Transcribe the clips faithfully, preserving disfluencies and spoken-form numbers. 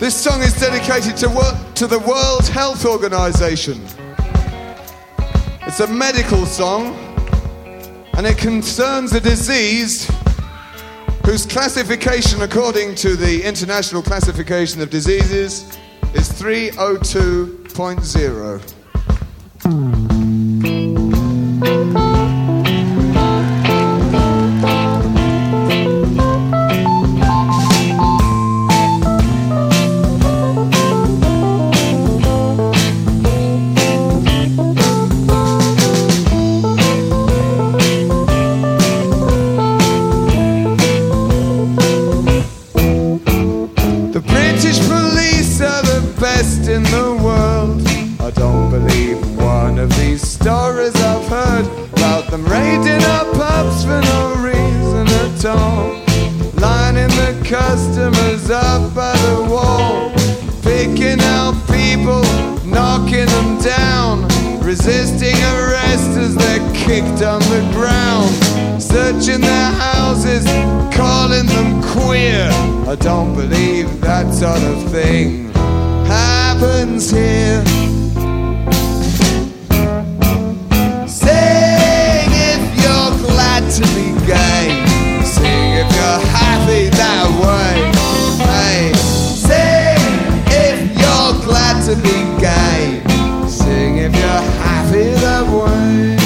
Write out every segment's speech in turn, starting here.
This song is dedicated to, wo- to the World Health Organization. It's a medical song, and it concerns a disease whose classification, according to the International Classification of Diseases, is three oh two point oh. In the world, I don't believe one of these stories I've heard about them raiding our pubs for no reason at all, lining the customers up by the wall, picking out people, knocking them down, resisting arrest as they're kicked on the ground, searching their houses, calling them queer. I don't believe that sort of thing happens here. Sing if you're glad to be gay. Sing if you're happy that way. Hey, sing if you're glad to be gay. Sing if you're happy that way.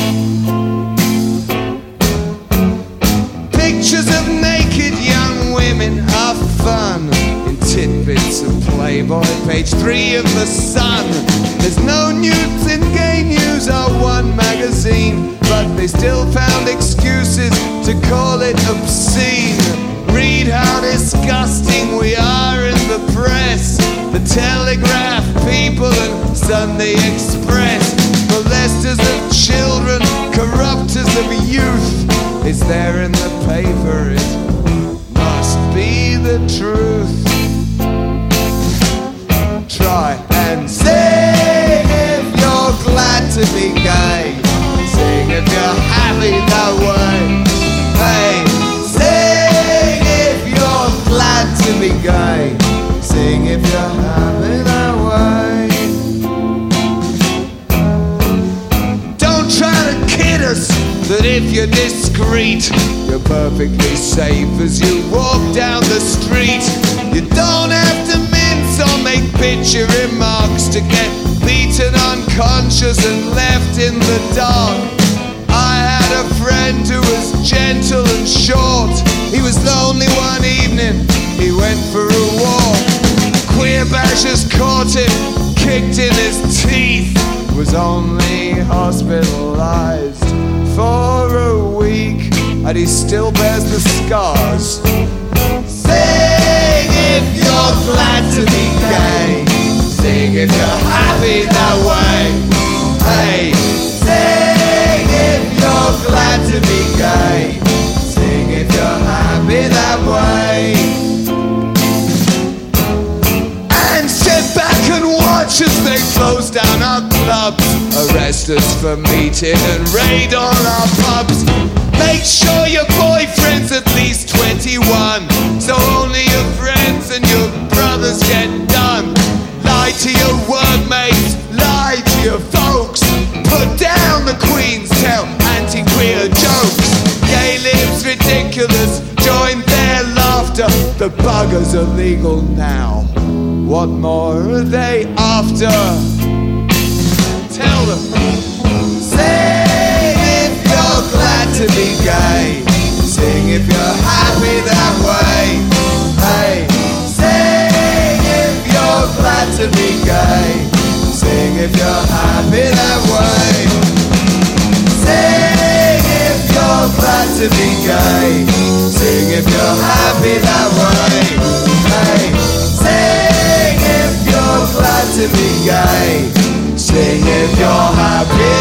Pictures of naked young women are fun. Tidbits of Playboy, page three of the Sun. There's no nudes in Gay News or One magazine, but they still found excuses to call it obscene. Read how disgusting we are in the press. The Telegraph, People and Sunday Express. Molesters of children, corrupters of youth. It's there in the paper, it must be the truth. Try and sing if you're glad to be gay. Sing if you're happy that way. Hey, sing if you're glad to be gay. Sing if you're happy that way. Don't try to kid us that if you're discreet, you're perfectly safe as you walk down the street. You don't have to or make picture remarks to get beaten unconscious and left in the dark. I had a friend who was gentle and short. He was lonely one evening, he went for a walk. Queer bashers caught him, kicked in his teeth. Was only hospitalized for a week, and he still bears the scars. Sing if you're glad to be gay. Sing if you're happy that way. Hey, sing if you're glad to be gay. Sing if you're happy that way. And sit back and watch as they close down our clubs, arrest us for meeting and raid all our pubs. Make sure your boyfriend's at least twenty-one, so only your friends and your brothers get done. Lie to your workmates, lie to your folks. Put down the Queen's, tell anti-queer jokes. Gay lives ridiculous, join their laughter. The buggers are legal now, what more are they after? Tell them. Say glad to be gay. Sing if you're happy that way. Hey, sing if you're glad to be gay. Sing if you're happy that way. Sing if you're glad to be gay. Sing if you're happy that way. Hey, sing if you're glad to be gay. Sing if you're happy